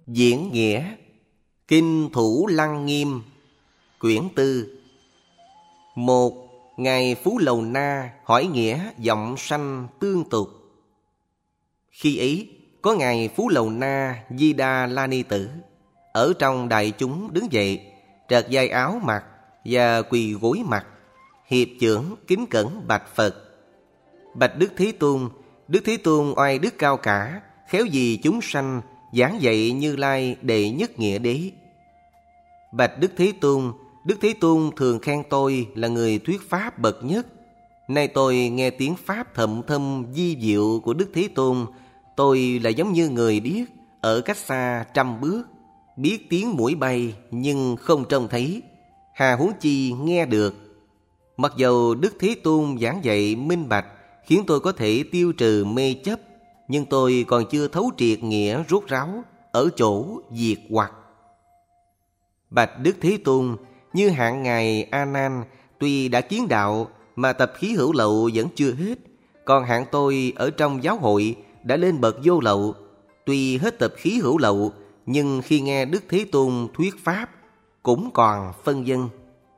Diễn nghĩa Kinh Thủ Lăng Nghiêm Quyển Tư. Một, Ngài Phú Lầu Na hỏi nghĩa giọng sanh tương tục. Khi ấy có Ngài Phú Lầu Na Di Đà La Ni Tử ở trong đại chúng đứng dậy, trợt vai áo mặc và quỳ gối mặt, hiệp chưởng kính cẩn bạch Phật: Bạch Đức Thế Tôn, Đức Thế Tôn oai đức cao cả, khéo vì chúng sanh, giảng dạy Như Lai đệ nhất nghĩa đế. Bạch Đức Thế Tôn, Đức Thế Tôn thường khen tôi là người thuyết pháp bậc nhất. Nay tôi nghe tiếng pháp thậm thâm vi diệu của Đức Thế Tôn, tôi là giống như người điếc ở cách xa 100 bước, biết tiếng muỗi bay nhưng không trông thấy, hà huống chi nghe được. Mặc dầu Đức Thế Tôn giảng dạy minh bạch, khiến tôi có thể tiêu trừ mê chấp, nhưng tôi còn chưa thấu triệt nghĩa rốt ráo ở chỗ diệt hoặc. Bạch Đức Thế Tôn, như hạng Ngài A Nan tuy đã kiến đạo mà tập khí hữu lậu vẫn chưa hết, còn hạng tôi ở trong giáo hội đã lên bậc vô lậu, tuy hết tập khí hữu lậu, nhưng khi nghe Đức Thế Tôn thuyết pháp cũng còn phân vân.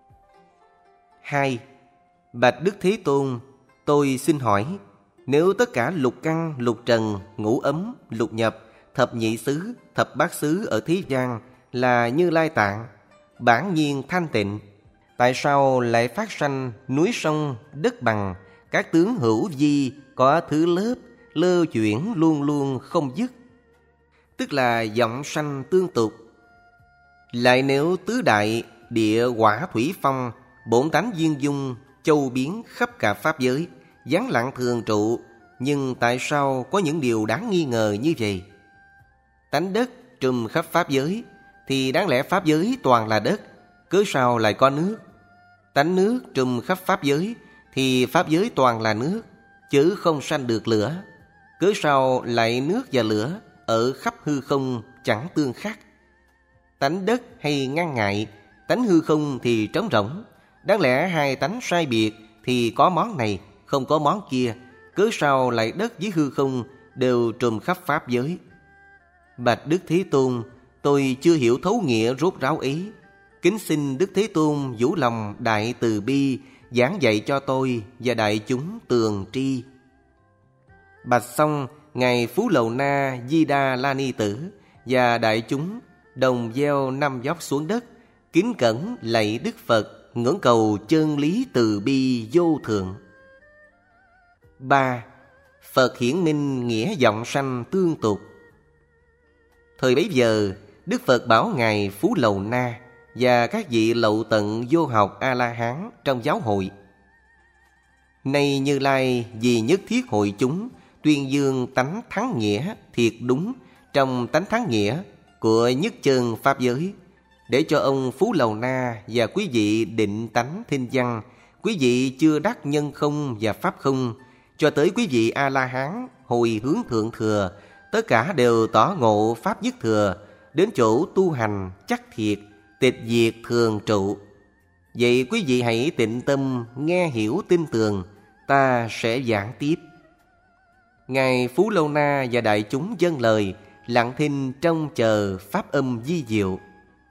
2. Bạch Đức Thế Tôn, tôi xin hỏi, nếu tất cả lục căn, lục trần, ngũ ấm, lục nhập, thập nhị xứ, thập bát xứ ở thế gian là Như Lai Tạng, bản nhiên thanh tịnh, tại sao lại phát sanh núi sông, đất bằng, các tướng hữu vi có thứ lớp, lơ chuyển luôn luôn không dứt, tức là vọng sanh tương tục. Lại nếu tứ đại, địa hỏa thủy phong, bổn tánh viên dung, châu biến khắp cả pháp giới, vắng lặng thường trụ, nhưng tại sao có những điều đáng nghi ngờ như vậy? Tánh đất trùm khắp pháp giới, thì đáng lẽ pháp giới toàn là đất, cớ sao lại có nước? Tánh nước trùm khắp pháp giới, thì pháp giới toàn là nước, chứ không sanh được lửa, cớ sao lại nước và lửa ở khắp hư không chẳng tương khắc? Tánh đất hay ngăn ngại, tánh hư không thì trống rỗng, đáng lẽ hai tánh sai biệt thì có món này, không có món kia, cớ sao lại đất với hư không đều trùm khắp pháp giới? Bạch Đức Thế Tôn, tôi chưa hiểu thấu nghĩa rốt ráo ấy, kính xin Đức Thế Tôn vũ lòng đại từ bi giảng dạy cho tôi và đại chúng tường tri. Bạch xong, Ngài Phú Lầu Na Di Đà La Ni Tử và đại chúng đồng gieo 5 vóc xuống đất, kính cẩn lạy Đức Phật, ngưỡng cầu chân lý từ bi vô thượng. 3. Phật hiển minh nghĩa vọng sanh tương tục. Thời bấy giờ, Đức Phật bảo Ngài Phú Lầu Na và các vị lậu tận vô học A-la-hán trong giáo hội: Nay Như Lai vì nhất thiết hội chúng, tuyên dương tánh thắng nghĩa thiệt đúng trong tánh thắng nghĩa của nhất chân pháp giới, để cho ông Phú Lầu Na và quý vị định tánh thinh văn, quý vị chưa đắc nhân không và pháp không, cho tới quý vị A-la-hán hồi hướng thượng thừa, tất cả đều tỏ ngộ pháp nhất thừa, đến chỗ tu hành chắc thiệt, tịch diệt thường trụ. Vậy quý vị hãy tịnh tâm nghe hiểu tin tường, ta sẽ giảng tiếp. Ngài Phú Lầu Na và đại chúng dâng lời, lặng thinh trông chờ pháp âm vi diệu.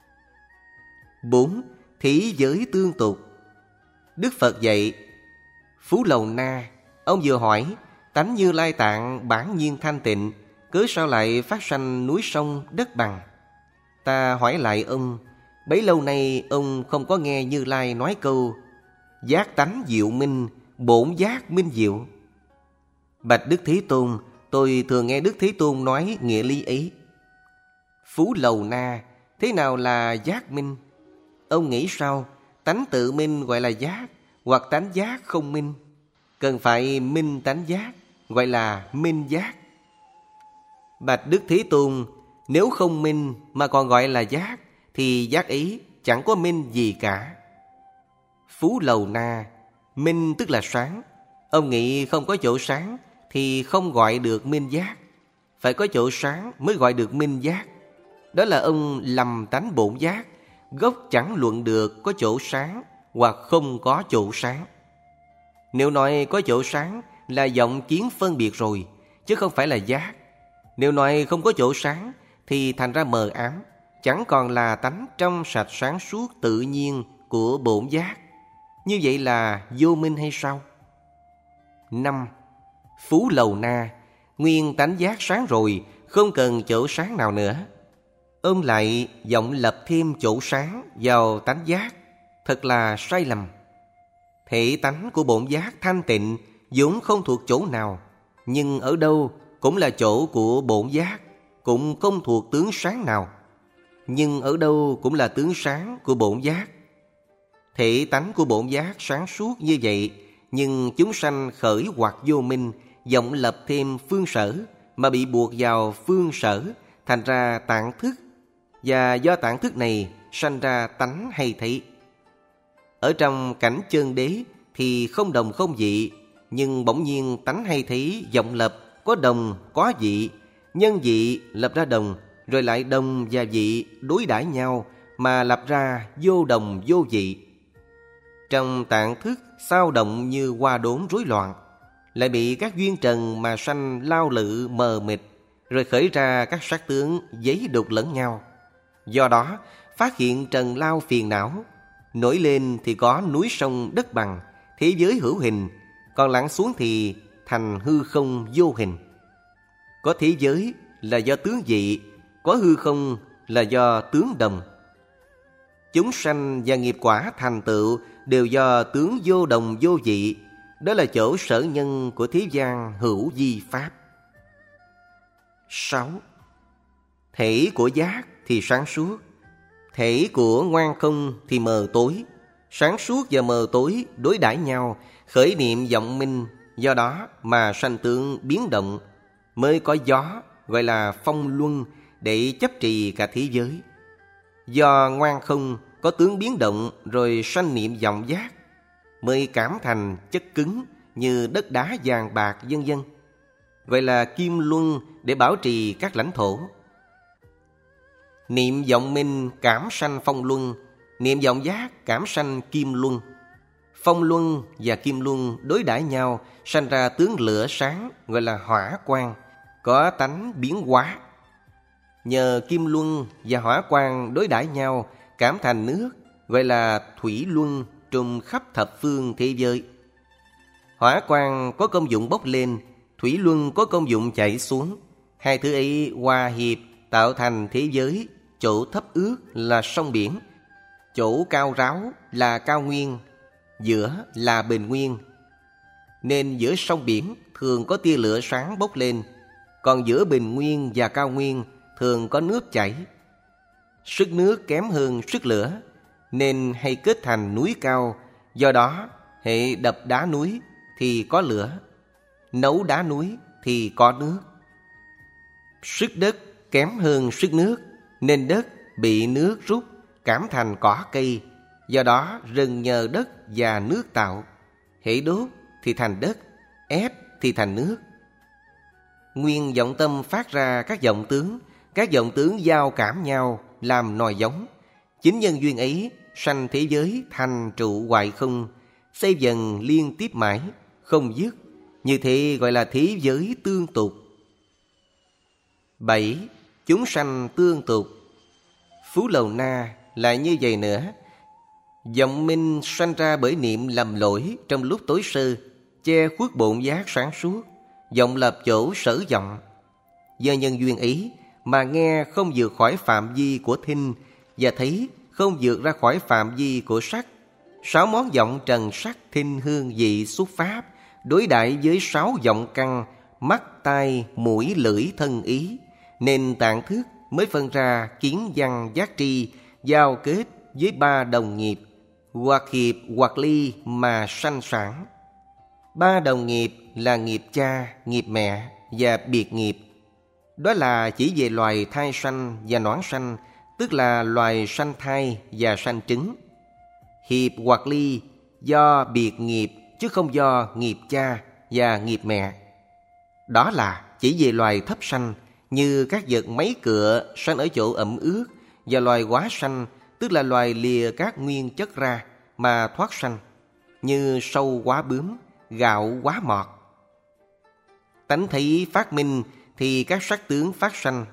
4. Thí giới tương tục. Đức Phật dạy: Phú Lầu Na, ông vừa hỏi tánh Như Lai Tạng bản nhiên thanh tịnh, cớ sao lại phát sanh núi sông đất bằng? Ta hỏi lại ông, bấy lâu nay ông không có nghe Như Lai nói câu giác tánh diệu minh, bổn giác minh diệu? Bạch Đức Thế Tôn, tôi thường nghe Đức Thế Tôn nói nghĩa lý ấy. Phú Lầu Na, thế nào là giác minh? Ông nghĩ sao? Tánh tự minh gọi là giác, hoặc tánh giác không minh? Cần phải minh tánh giác, gọi là minh giác. Bạch Đức Thế Tôn, nếu không minh mà còn gọi là giác, thì giác ấy chẳng có minh gì cả. Phú Lầu Na, minh tức là sáng. Ông nghĩ không có chỗ sáng thì không gọi được minh giác, phải có chỗ sáng mới gọi được minh giác. Đó là ông lầm tánh bổn giác, gốc chẳng luận được có chỗ sáng hoặc không có chỗ sáng. Nếu nói có chỗ sáng là vọng kiến phân biệt rồi, chứ không phải là giác. Nếu nói không có chỗ sáng thì thành ra mờ ám, chẳng còn là tánh trong sạch sáng suốt tự nhiên của bổn giác. Như vậy là vô minh hay sao? 5. Phú lầu na, nguyên tánh giác sáng rồi, không cần chỗ sáng nào nữa. Ôm lại vọng lập thêm chỗ sáng vào tánh giác, thật là sai lầm. Thể tánh của bổn giác thanh tịnh vốn không thuộc chỗ nào, nhưng ở đâu cũng là chỗ của bổn giác, cũng không thuộc tướng sáng nào, nhưng ở đâu cũng là tướng sáng của bổn giác. Thể tánh của bổn giác sáng suốt như vậy, nhưng chúng sanh khởi hoặc vô minh, vọng lập thêm phương sở, mà bị buộc vào phương sở, thành ra tạng thức, và do tạng thức này sanh ra tánh hay thấy. Ở trong cảnh chân đế thì không đồng không dị, nhưng bỗng nhiên tánh hay thấy vọng lập, có đồng có dị, nhân dị lập ra đồng, rồi lại đồng và dị đối đãi nhau mà lập ra vô đồng vô dị. Trong tạng thức sao động như hoa đốn rối loạn, lại bị các duyên trần mà sanh lao lự mờ mịt, rồi khởi ra các sắc tướng giấy đục lẫn nhau. Do đó phát hiện trần lao phiền não, nổi lên thì có núi sông đất bằng, thế giới hữu hình, còn lặn xuống thì thành hư không vô hình. Có thế giới là do tướng dị, có hư không là do tướng đồng. Chúng sanh và nghiệp quả thành tựu đều do tướng vô đồng vô dị. Đó là chỗ sở nhân của thế gian hữu vi pháp. 6. Thể của giác thì sáng suốt, thể của ngoan không thì mờ tối. Sáng suốt và mờ tối đối đãi nhau, khởi niệm vọng minh, do đó mà sanh tướng biến động, mới có gió gọi là phong luân để chấp trì cả thế giới. Do ngoan không có tướng biến động, rồi sanh niệm vọng giác, mới cảm thành chất cứng như đất đá vàng bạc vân vân, gọi là kim luân để bảo trì các lãnh thổ. Niệm vọng minh cảm sanh phong luân, niệm vọng giác cảm sanh kim luân. Phong luân và kim luân đối đãi nhau, sanh ra tướng lửa sáng gọi là hỏa quang, có tánh biến hóa. Nhờ kim luân và hỏa quang đối đãi nhau, cảm thành nước gọi là thủy luân trùm khắp thập phương thế giới. Hỏa quang có công dụng bốc lên, thủy luân có công dụng chảy xuống. Hai thứ ấy hòa hiệp tạo thành thế giới. Chỗ thấp ước là sông biển, chỗ cao ráo là cao nguyên, giữa là bình nguyên. Nên giữa sông biển thường có tia lửa sáng bốc lên, còn giữa bình nguyên và cao nguyên thường có nước chảy. Sức nước kém hơn sức lửa, nên hay kết thành núi cao. Do đó hệ đập đá núi thì có lửa, nấu đá núi thì có nước. Sức đất kém hơn sức nước, nên đất bị nước rút cảm thành cỏ cây. Do đó rừng nhờ đất và nước tạo, hễ đốt thì thành đất, ép thì thành nước. Nguyên vọng tâm phát ra các vọng tướng giao cảm nhau làm nòi giống. Chính nhân duyên ấy sanh thế giới thành trụ hoại không, xây dần liên tiếp mãi, không dứt. Như thế gọi là thế giới tương tục. 7. Chúng sanh tương tục. Phú Lầu Na lại như vậy nữa. Vọng minh sanh ra bởi niệm lầm lỗi trong lúc tối sơ, che khuất bổn giác sáng suốt, vọng lập chỗ sở vọng. Do nhân duyên ấy mà nghe không vượt khỏi phạm vi của thính, và thấy không vượt ra khỏi phạm vi của sắc. 6 món vọng trần sắc thính hương vị xúc pháp đối đãi với 6 vọng căn mắt tai mũi lưỡi thân ý, nên tạng thức mới phân ra kiến văn giác tri, giao kết với 3 đồng nghiệp, hoặc hiệp hoặc ly mà sanh sản. 3 đồng nghiệp là nghiệp cha, nghiệp mẹ và biệt nghiệp. Đó là chỉ về loài thai sanh và noãn sanh, tức là loài sanh thai và sanh trứng. Hiệp hoặc ly do biệt nghiệp chứ không do nghiệp cha và nghiệp mẹ. Đó là chỉ về loài thấp sanh, như các vật máy cựa sanh ở chỗ ẩm ướt, và loài quá sanh, tức là loài lìa các nguyên chất ra mà thoát sanh, như sâu quá bướm, gạo quá mọt. Tánh thấy phát minh thì các sắc tướng phát sanh,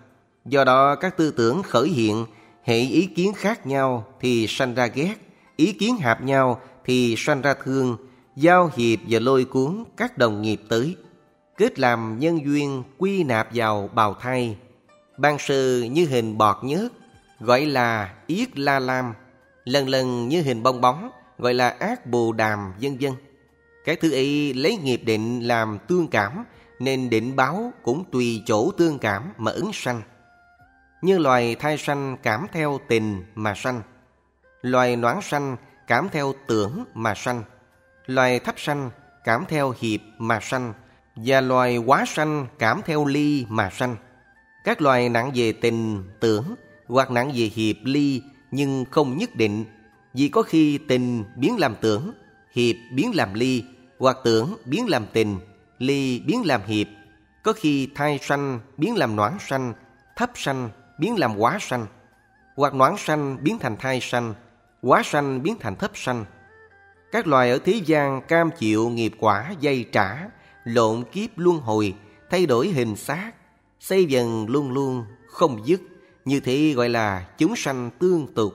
Do đó các tư tưởng khởi hiện, hệ ý kiến khác nhau thì sanh ra ghét, ý kiến hợp nhau thì sanh ra thương, giao hiệp và lôi cuốn các đồng nghiệp tới, kết làm nhân duyên quy nạp vào bào thai. Ban sơ như hình bọt nhớt, gọi là yết la lam, lần lần như hình bong bóng, gọi là ác bồ đàm, vân vân. Các thứ ấy lấy nghiệp định làm tương cảm, nên định báo cũng tùy chỗ tương cảm mà ứng sanh. Như loài thai sanh cảm theo tình mà sanh, loài noãn sanh cảm theo tưởng mà sanh, loài thấp sanh cảm theo hiệp mà sanh, và loài quá sanh cảm theo ly mà sanh. Các loài nặng về tình, tưởng hoặc nặng về hiệp, ly, nhưng không nhất định, vì có khi tình biến làm tưởng, hiệp biến làm ly, hoặc tưởng biến làm tình, ly biến làm hiệp. Có khi thai sanh biến làm noãn sanh, thấp sanh biến làm quá sanh, hoặc noãn sanh biến thành thai sanh, quá sanh biến thành thấp sanh. Các loài ở thế gian cam chịu nghiệp quả dây trả, lộn kiếp luân hồi, thay đổi hình xác, xây dần luôn luôn không dứt, như thế gọi là chúng sanh tương tục.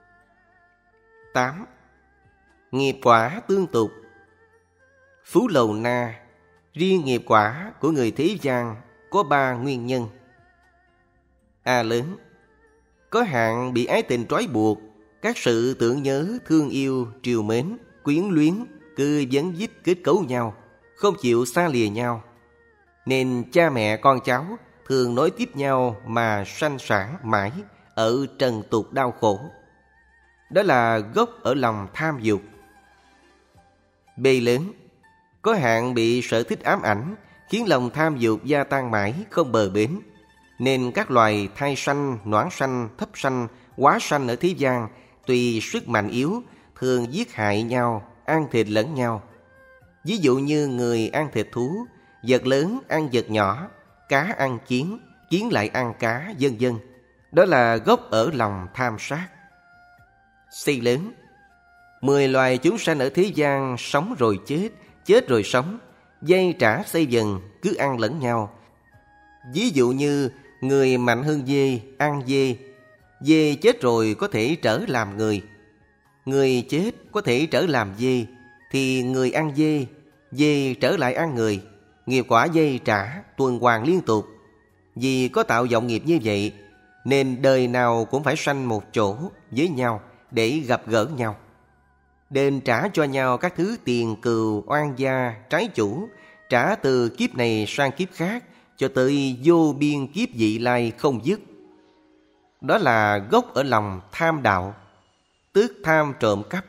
8. Nghiệp quả tương tục. Phú Lầu Na, riêng nghiệp quả của người thế gian có 3 nguyên nhân. A lớn, có hạng bị ái tình trói buộc, các sự tưởng nhớ, thương yêu, trìu mến, quyến luyến, cứ vấn díp kết cấu nhau, không chịu xa lìa nhau. Nên cha mẹ con cháu thường nối tiếp nhau mà sanh sản mãi ở trần tục đau khổ. Đó là gốc ở lòng tham dục. B lớn, có hạng bị sở thích ám ảnh, khiến lòng tham dục gia tăng mãi không bờ bến. Nên các loài thai sanh, noãn sanh, thấp sanh, quá sanh ở thế gian tùy sức mạnh yếu thường giết hại nhau, ăn thịt lẫn nhau. Ví dụ như người ăn thịt thú, vật lớn ăn vật nhỏ, cá ăn kiến, kiến lại ăn cá, vân vân. Đó là gốc ở lòng tham sát. C lớn, 10 loài chúng sanh ở thế gian sống rồi chết, chết rồi sống, dây trả xây dần, cứ ăn lẫn nhau. Ví dụ như người mạnh hơn dê, ăn dê, dê chết rồi có thể trở làm người, người chết có thể trở làm dê, thì người ăn dê, dê trở lại ăn người. Nghiệp quả dây trả tuần hoàn liên tục. Vì có tạo vọng nghiệp như vậy, nên đời nào cũng phải sanh một chỗ với nhau để gặp gỡ nhau, đền trả cho nhau các thứ tiền cừu, oan gia, trái chủ, trả từ kiếp này sang kiếp khác, cho tới vô biên kiếp vị lai không dứt. Đó là gốc ở lòng tham đạo, tức tham trộm cắp.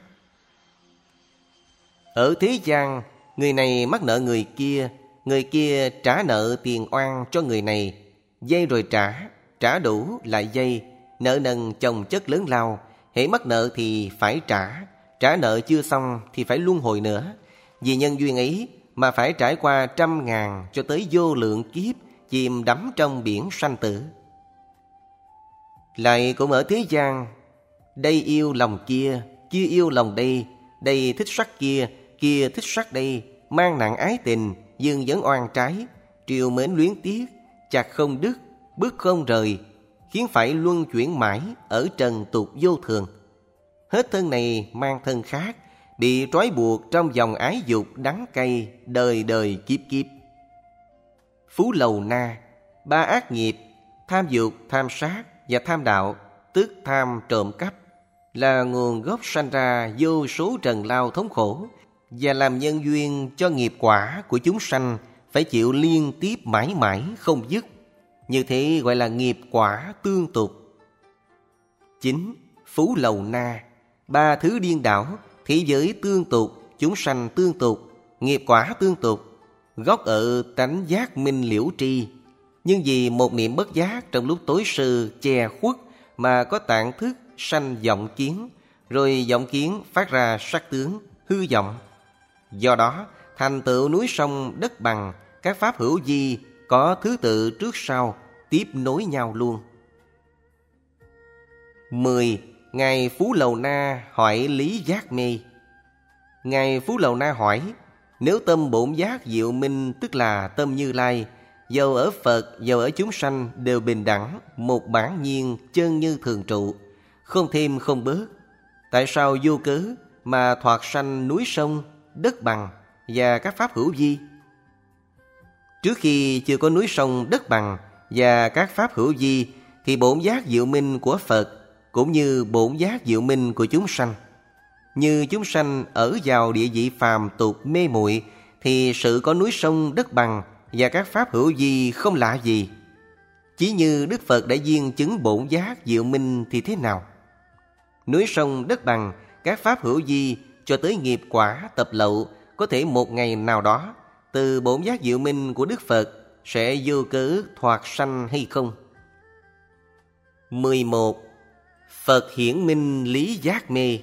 Ở thế gian, người này mắc nợ người kia trả nợ tiền oan cho người này, dây rồi trả đủ lại dây, nợ nần chồng chất lớn lao. Hễ mắc nợ thì phải trả nợ chưa xong thì phải luân hồi nữa. Vì nhân duyên ấy mà phải trải qua 100.000 cho tới vô lượng kiếp, chìm đắm trong biển sanh tử. Lại cũng ở thế gian, đây yêu lòng kia, kia yêu lòng đây, đây thích sắc kia, kia thích sắc đây, mang nặng ái tình, dương vấn oan trái, triều mến luyến tiếc, chặt không đứt, bước không rời, khiến phải luân chuyển mãi ở trần tục vô thường. Hết thân này mang thân khác, bị trói buộc trong vòng ái dục đắng cay, đời đời kiếp kiếp. Phú Lầu Na, 3 ác nghiệp, tham dục, tham sát và tham đạo, tức tham trộm cắp, là nguồn gốc sanh ra vô số trần lao thống khổ, và làm nhân duyên cho nghiệp quả của chúng sanh phải chịu liên tiếp mãi mãi không dứt. Như thế gọi là nghiệp quả tương tục. 9. Phú Lầu Na, 3 thứ điên đảo, thế giới tương tục, chúng sanh tương tục, nghiệp quả tương tục, gốc ở tánh giác minh liễu tri. Nhưng vì một niệm bất giác trong lúc tối sơ che khuất mà có tạng thức sanh vọng kiến, rồi vọng kiến phát ra sắc tướng, hư vọng. Do đó thành tựu núi sông đất bằng, các pháp hữu vi có thứ tự trước sau, tiếp nối nhau luôn. 10. Ngài Phú Lầu Na hỏi lý giác mê. Ngài Phú Lầu Na hỏi, nếu tâm bổn giác diệu minh tức là tâm Như Lai, dầu ở Phật, dầu ở chúng sanh đều bình đẳng, một bản nhiên chân như thường trụ, không thêm không bớt. Tại sao vô cớ mà thoạt sanh núi sông, đất bằng và các pháp hữu vi? Trước khi chưa có núi sông, đất bằng và các pháp hữu vi thì bổn giác diệu minh của Phật cũng như bổn giác diệu minh của chúng sanh. Như chúng sanh ở vào địa vị phàm tục mê muội thì sự có núi sông, đất bằng và các pháp hữu vi không lạ gì. Chỉ như Đức Phật đã viên chứng bổn giác diệu minh thì thế nào? Núi sông, đất bằng, các pháp hữu vi cho tới nghiệp quả tập lậu có thể một ngày nào đó từ bổn giác diệu minh của Đức Phật sẽ vô cớ thoạt sanh hay không? 11. Phật hiển minh lý giác mê.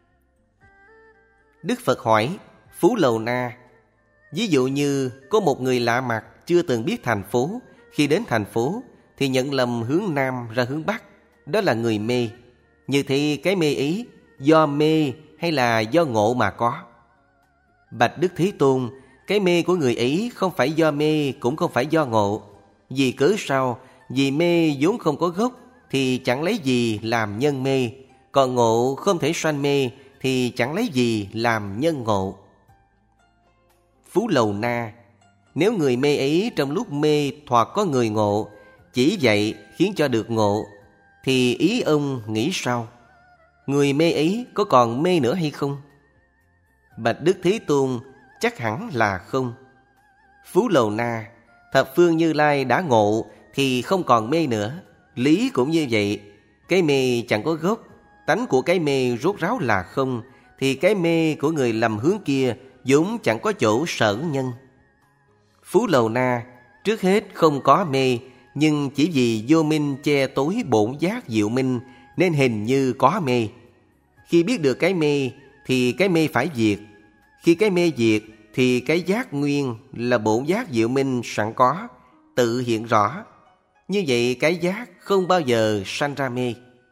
Đức Phật hỏi Phú Lầu Na, ví dụ như có một người lạ mặt chưa từng biết thành phố, khi đến thành phố thì nhận lầm hướng Nam ra hướng Bắc, đó là người mê. Như thế cái mê ấy do mê hay là do ngộ mà có? Bạch Đức Thế Tôn, cái mê của người ấy không phải do mê cũng không phải do ngộ. Vì cớ sao? Vì mê vốn không có gốc thì chẳng lấy gì làm nhân mê, còn ngộ không thể sanh mê thì chẳng lấy gì làm nhân ngộ. Phú Lầu Na, nếu người mê ấy trong lúc mê thoạt có người ngộ, chỉ vậy khiến cho được ngộ, thì ý ông nghĩ sao? Người mê ấy có còn mê nữa hay không? Bạch Đức Thế Tôn, chắc hẳn là không. Phú Lầu Na, thập phương Như Lai đã ngộ thì không còn mê nữa. Lý cũng như vậy, cái mê chẳng có gốc, tánh của cái mê rốt ráo là không, thì cái mê của người lầm hướng kia vốn chẳng có chỗ sở nhân. Phú Lầu Na, trước hết không có mê, nhưng chỉ vì vô minh che tối bổn giác diệu minh nên hình như có mê. Khi biết được cái mê thì cái mê phải diệt. Khi cái mê diệt thì cái giác nguyên là bổn giác diệu minh sẵn có, tự hiện rõ. Như vậy cái giác không bao giờ sanh ra mê.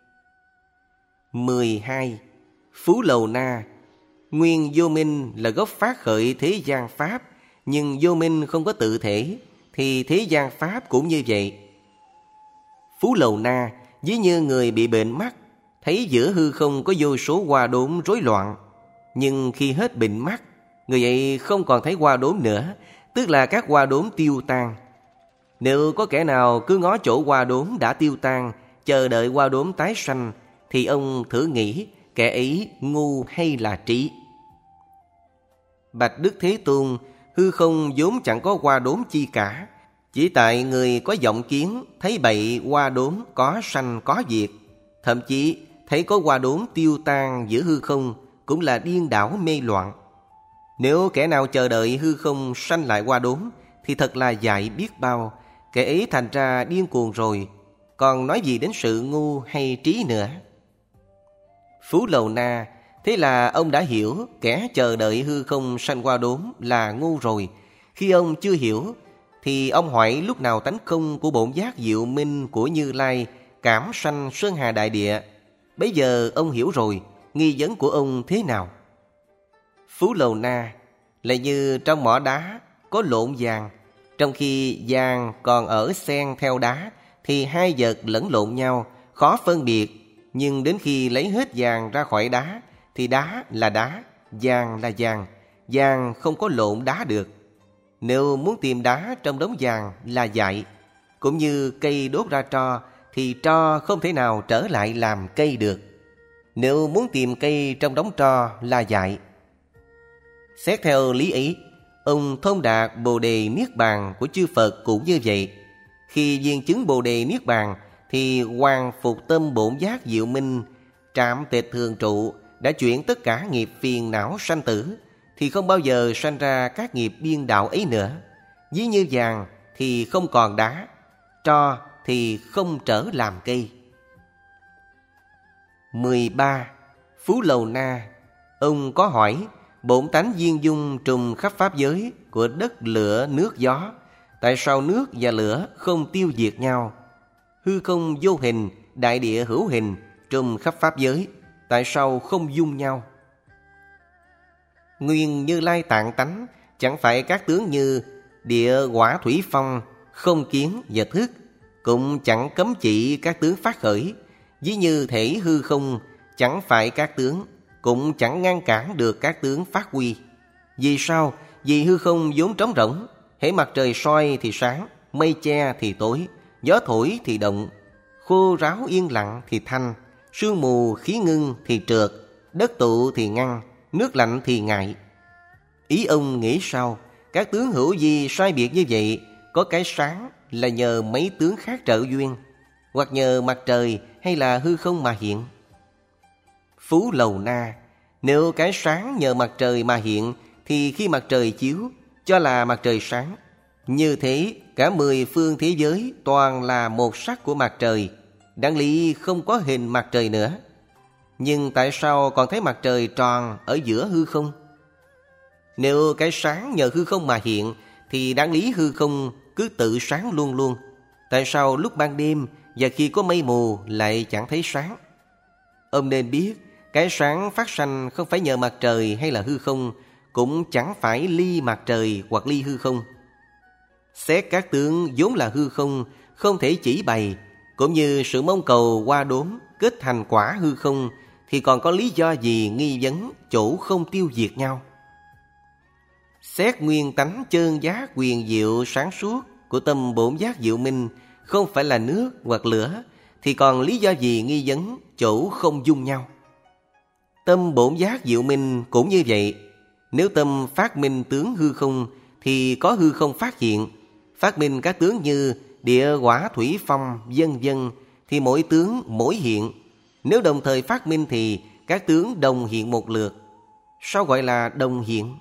12. Phú Lầu Na, nguyên vô minh là gốc phát khởi thế gian pháp, nhưng vô minh không có tự thể, thì thế gian pháp cũng như vậy. Phú Lầu Na, ví như người bị bệnh mắt, thấy giữa hư không có vô số hoa đốm rối loạn, nhưng khi hết bệnh mắt, người ấy không còn thấy hoa đốm nữa, tức là các hoa đốm tiêu tan. Nếu có kẻ nào cứ ngó chỗ hoa đốm đã tiêu tan, chờ đợi hoa đốm tái sanh, thì ông thử nghĩ kẻ ấy ngu hay là trí? Bạch Đức Thế Tôn, hư không vốn chẳng có hoa đốm chi cả, chỉ tại người có vọng kiến thấy bậy hoa đốm có sanh có diệt, thậm chí thấy có hoa đốm tiêu tan giữa hư không cũng là điên đảo mê loạn. Nếu kẻ nào chờ đợi hư không sanh lại hoa đốm thì thật là dại biết bao, kẻ ấy thành ra điên cuồng rồi, còn nói gì đến sự ngu hay trí nữa. Phú Lầu Na, thế là ông đã hiểu kẻ chờ đợi hư không sanh hoa đốm là ngu rồi. Khi ông chưa hiểu thì ông hỏi lúc nào tánh không của bổn giác diệu minh của Như Lai cảm sanh sơn hà đại địa. Bây giờ ông hiểu rồi, nghi vấn của ông thế nào? Phú Lầu Na, là như trong mỏ đá có lộn vàng, trong khi vàng còn ở xen theo đá thì hai vật lẫn lộn nhau, khó phân biệt. Nhưng đến khi lấy hết vàng ra khỏi đá thì đá là đá, vàng là vàng, vàng không có lộn đá được. Nếu muốn tìm đá trong đống vàng là dại. Cũng như cây đốt ra tro thì tro không thể nào trở lại làm cây được. Nếu muốn tìm cây trong đống tro là dại. Xét theo lý ấy, ông thông đạt Bồ Đề Niết Bàn của chư Phật cũng như vậy. Khi viên chứng Bồ Đề Niết Bàn thì hoàn phục tâm bổn giác diệu minh, trạm tịch thường trụ, đã chuyển tất cả nghiệp phiền não sanh tử, thì không bao giờ sanh ra các nghiệp điên đạo ấy nữa. Ví như vàng thì không còn đá, tro thì không trở làm cây. 13. Phú Lầu Na, ông có hỏi bổn tánh viên dung trùm khắp pháp giới của đất lửa nước gió, tại sao nước và lửa không tiêu diệt nhau? Hư không vô hình, đại địa hữu hình, trùm khắp pháp giới, tại sao không dung nhau? Nguyên Như Lai tạng tánh chẳng phải các tướng như địa hỏa thủy phong, không kiến và thức, cũng chẳng cấm chỉ các tướng phát khởi. Ví như thể hư không chẳng phải các tướng, cũng chẳng ngăn cản được các tướng phát huy. Vì sao? Vì hư không vốn trống rỗng, hễ mặt trời soi thì sáng, mây che thì tối, gió thổi thì động, khô ráo yên lặng thì thanh, sương mù khí ngưng thì trượt, đất tụ thì ngăn, nước lạnh thì ngại. Ý ông nghĩ sao? Các tướng hữu gì sai biệt như vậy? Có cái sáng là nhờ mấy tướng khác trợ duyên, hoặc nhờ mặt trời hay là hư không mà hiện. Phú Lầu Na, nếu cái sáng nhờ mặt trời mà hiện thì khi mặt trời chiếu cho là mặt trời sáng. Như thế cả 10 phương thế giới toàn là một sắc của mặt trời, đáng lý không có hình mặt trời nữa. Nhưng tại sao còn thấy mặt trời tròn ở giữa hư không? Nếu cái sáng nhờ hư không mà hiện thì đáng lý hư không cứ tự sáng luôn luôn. Tại sao lúc ban đêm và khi có mây mù lại chẳng thấy sáng? Ông nên biết cái sáng phát sanh không phải nhờ mặt trời hay là hư không, cũng chẳng phải ly mặt trời hoặc ly hư không. Xét các tướng vốn là hư không, không thể chỉ bày, cũng như sự mong cầu qua đốn kết thành quả hư không, thì còn có lý do gì nghi vấn chỗ không tiêu diệt nhau? Xét nguyên tánh chân giác quyền diệu sáng suốt của tâm bổn giác diệu minh không phải là nước hoặc lửa, thì còn lý do gì nghi vấn chỗ không dung nhau? Tâm bổn giác diệu minh cũng như vậy. Nếu tâm phát minh tướng hư không thì có hư không phát hiện. Phát minh các tướng như địa hỏa thủy phong vân vân thì mỗi tướng mỗi hiện. Nếu đồng thời phát minh thì các tướng đồng hiện một lượt. Sao gọi là đồng hiện?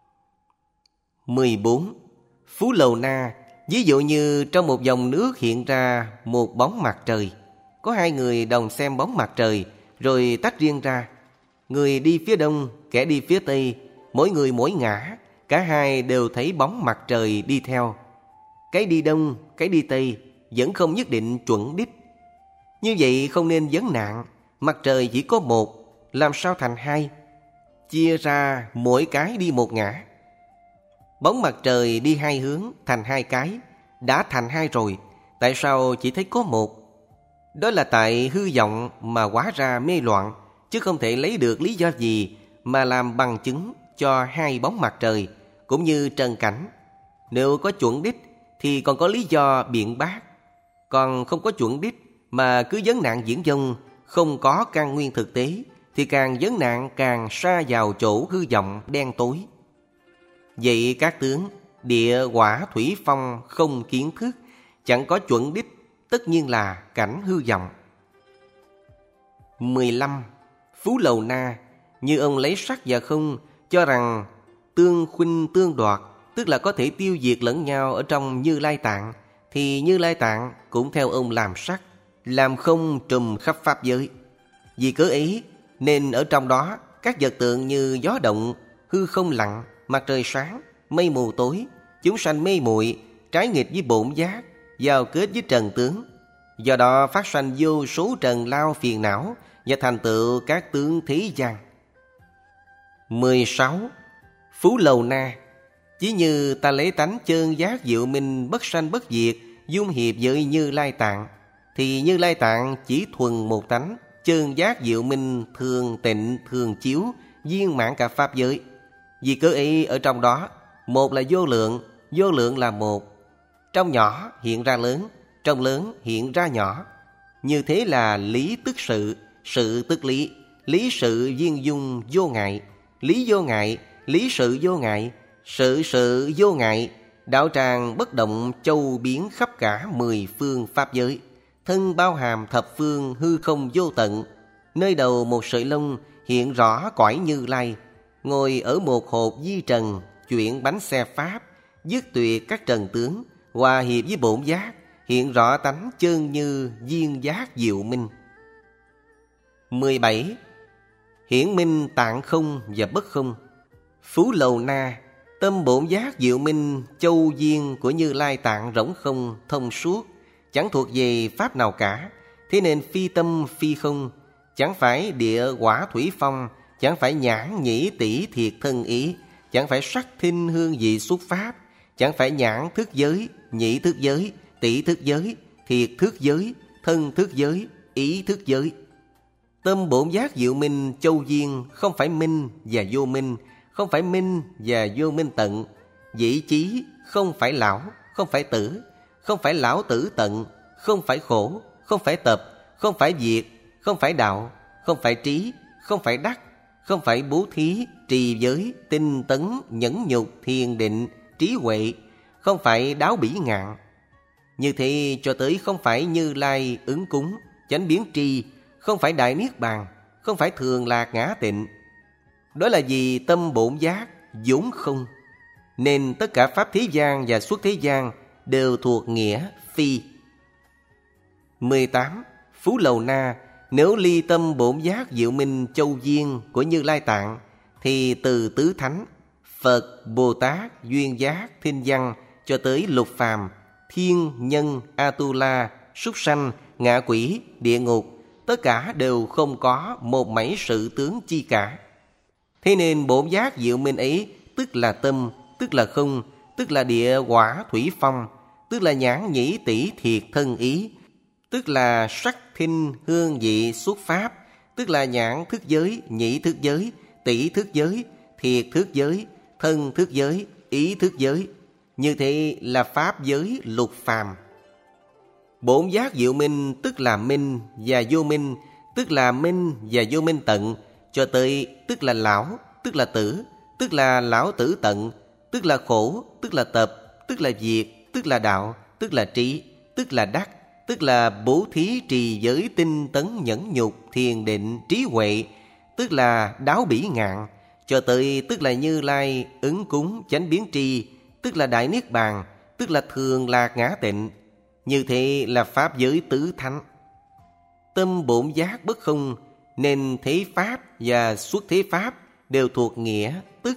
14. Phú Lầu Na, ví dụ như trong một dòng nước hiện ra một bóng mặt trời. Có hai người đồng xem bóng mặt trời rồi tách riêng ra. Người đi phía đông, kẻ đi phía tây, mỗi người mỗi ngã, cả hai đều thấy bóng mặt trời đi theo. Cái đi đông, cái đi tây vẫn không nhất định chuẩn đích. Như vậy không nên vấn nạn, mặt trời chỉ có một, làm sao thành hai? Chia ra mỗi cái đi một ngã. Bóng mặt trời đi hai hướng thành hai cái, đã thành hai rồi, tại sao chỉ thấy có một? Đó là tại hư vọng mà hóa ra mê loạn, chứ không thể lấy được lý do gì mà làm bằng chứng cho hai bóng mặt trời, cũng như trần cảnh. Nếu có chuẩn đích thì còn có lý do biện bác, còn không có chuẩn đích mà cứ vấn nạn diễn dông, không có căn nguyên thực tế, thì càng vấn nạn càng sa vào chỗ hư vọng đen tối. Vậy các tướng địa hỏa thủy phong không kiến thức, chẳng có chuẩn đích, tất nhiên là cảnh hư vọng. 15. Phú Lầu Na, như ông lấy sắc và không, cho rằng tương khuynh tương đoạt, tức là có thể tiêu diệt lẫn nhau ở trong Như Lai Tạng, thì Như Lai Tạng cũng theo ông làm sắc, làm không trùm khắp pháp giới. Vì cớ ấy nên ở trong đó các vật tượng như gió động, hư không lặng, mặt trời sáng, mây mù tối, chúng sanh mê muội, trái nghịch với bổn giác, giao kết với trần tướng. Do đó phát sanh vô số trần lao phiền não và thành tựu các tướng thế gian. 16. Phú Lầu Na, chỉ như ta lấy tánh chân giác diệu minh bất sanh bất diệt dung hiệp với Như Lai Tạng, thì Như Lai Tạng chỉ thuần một tánh, chân giác diệu minh thường tịnh thường chiếu, viên mãn cả pháp giới. Vì cớ ấy ở trong đó, một là vô lượng là một. Trong nhỏ hiện ra lớn, trong lớn hiện ra nhỏ. Như thế là lý tức sự, sự tức lý, lý sự viên dung vô ngại, lý vô ngại, lý sự vô ngại, sự sự vô ngại, đạo tràng bất động châu biến khắp cả 10 phương pháp giới, thân bao hàm thập phương hư không vô tận. Nơi đầu một sợi lông hiện rõ cõi Như Lai, ngồi ở một hộp di trần, chuyển bánh xe pháp, dứt tuyệt các trần tướng, hòa hiệp với bổn giác, hiện rõ tánh chân như viên giác diệu minh. 17. Hiển minh tạng không và bất không. Phú Lầu Na, tâm bổn giác diệu minh châu viên của Như Lai Tạng rỗng không thông suốt, chẳng thuộc về pháp nào cả, thế nên phi tâm phi không, chẳng phải địa hỏa thủy phong, chẳng phải nhãn nhĩ tỷ thiệt thân ý, chẳng phải sắc thinh hương vị xuất pháp, Chẳng phải nhãn thức giới, nhĩ thức giới, tỷ thức giới, thiệt thức giới, thân thức giới, ý thức giới. Tâm bổn giác diệu minh châu duyên không phải minh và vô minh, không phải minh và vô minh tận. Dĩ chí không phải lão, không phải tử, không phải lão tử tận, không phải khổ, không phải tập, không phải diệt, không phải đạo, không phải trí, không phải đắc, không phải bố thí, trì giới, tinh tấn, nhẫn nhục, thiền định, trí huệ, không phải đáo bỉ ngạn. Như thế cho tới không phải Như Lai ứng cúng, chánh biến tri, không phải đại niết bàn, không phải thường lạc ngã tịnh. Đó là vì tâm bổn giác vốn không, nên tất cả pháp thế gian và xuất thế gian đều thuộc nghĩa phi. 18. Phú Lầu Na, nếu ly tâm bổn giác diệu minh châu duyên của Như Lai Tạng, thì từ tứ thánh, Phật, Bồ Tát, duyên giác, thiên văn cho tới lục phàm, thiên, nhân, Atula, súc sanh, ngạ quỷ, địa ngục, tất cả đều không có một mảy sự tướng chi cả. Thế nên bổn giác diệu minh ấy tức là tâm, tức là không, tức là địa hỏa thủy phong, tức là nhãn nhĩ tỷ thiệt thân ý, tức là sắc thinh hương vị xuất pháp, tức là nhãn thức giới, nhĩ thức giới, tỷ thức giới, thiệt thức giới, thân thức giới, ý thức giới. Như thế là pháp giới lục phàm. Bổn giác diệu minh tức là minh và vô minh, tức là minh và vô minh tận, cho tới tức là lão, tức là tử, tức là lão tử tận, tức là khổ, tức là tập, tức là diệt, tức là đạo, tức là trí, tức là đắc, tức là bố thí trì giới tinh tấn nhẫn nhục thiền định trí huệ, tức là đáo bỉ ngạn, cho tới tức là Như Lai ứng cúng chánh biến tri, tức là đại niết bàn, tức là thường lạc ngã tịnh. Như thế là pháp giới tứ thánh. Tâm bổn giác bất không, nên thế pháp và xuất thế pháp đều thuộc nghĩa tức.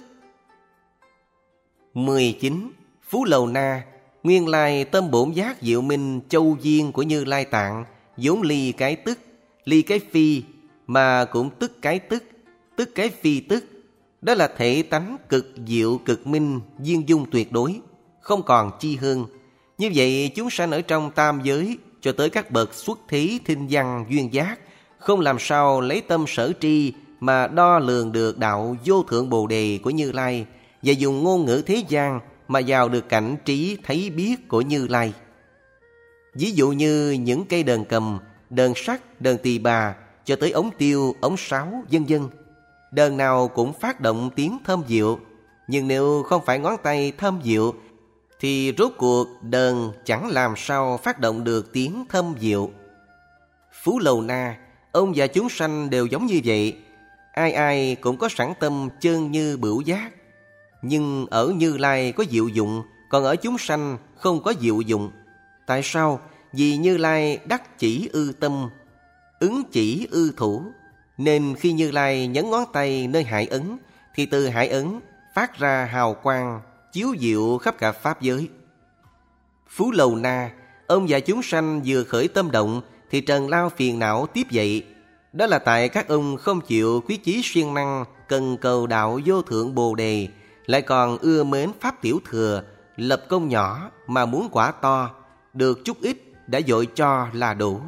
19. Phú Lầu Na, nguyên lai tâm bổn giác diệu minh châu duyên của Như Lai Tạng vốn ly cái tức, ly cái phi, mà cũng tức cái phi tức. Đó là thể tánh cực diệu cực minh, viên dung tuyệt đối, không còn chi hơn. Như vậy chúng sanh ở trong tam giới cho tới các bậc xuất thí thinh văn duyên giác, không làm sao lấy tâm sở tri mà đo lường được đạo vô thượng bồ đề của Như Lai, và dùng ngôn ngữ thế gian mà vào được cảnh trí thấy biết của Như Lai. Ví dụ như những cây đờn cầm, đờn sắt, đờn tỳ bà, cho tới ống tiêu, ống sáo, vân vân. Đờn nào cũng phát động tiếng thơm diệu, nhưng nếu không phải ngón tay thơm diệu, thì rốt cuộc đờn chẳng làm sao phát động được tiếng thơm diệu. Phú Lầu Na, ông và chúng sanh đều giống như vậy. Ai ai cũng có sẵn tâm chân như bửu giác. Nhưng ở Như Lai có diệu dụng, còn ở chúng sanh không có diệu dụng. Tại sao? Vì Như Lai đắc chỉ ư tâm, ứng chỉ ư thủ, nên khi Như Lai nhấn ngón tay nơi hải ấn, thì từ hải ấn phát ra hào quang chiếu diệu khắp cả pháp giới. Phú Lầu Na, ông và chúng sanh vừa khởi tâm động thì trần lao phiền não tiếp dậy. Đó là tại các ông không chịu quyết chí siêng năng cần cầu đạo vô thượng bồ đề, lại còn ưa mến pháp tiểu thừa, lập công nhỏ mà muốn quả to, được chút ít đã vội cho là đủ.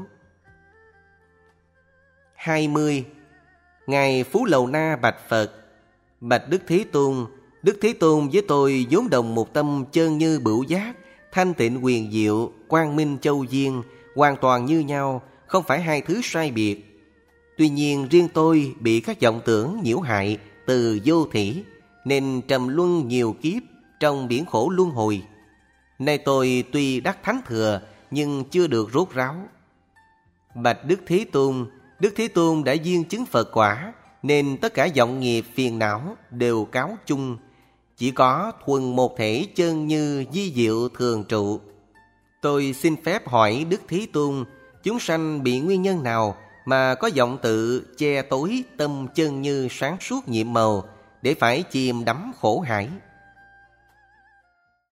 20. Ngài Phú Lầu Na bạch Phật: Bạch Đức Thế Tôn, Đức Thế Tôn với tôi vốn đồng một tâm chân như bửu giác, thanh tịnh huyền diệu, quang minh châu duyên, hoàn toàn như nhau, không phải hai thứ sai biệt. Tuy nhiên riêng tôi bị các vọng tưởng nhiễu hại từ vô thỉ, nên trầm luân nhiều kiếp trong biển khổ luân hồi. Nay tôi tuy đắc thánh thừa, nhưng chưa được rốt ráo. Bạch Đức Thế Tôn, Đức Thế Tôn đã duyên chứng Phật quả, nên tất cả vọng nghiệp phiền não đều cáo chung. Chỉ có thuần một thể chân như di diệu thường trụ. Tôi xin phép hỏi Đức Thế Tôn, chúng sanh bị nguyên nhân nào mà có vọng tự che tối tâm chân như sáng suốt nhiệm màu, để phải chìm đắm khổ hải?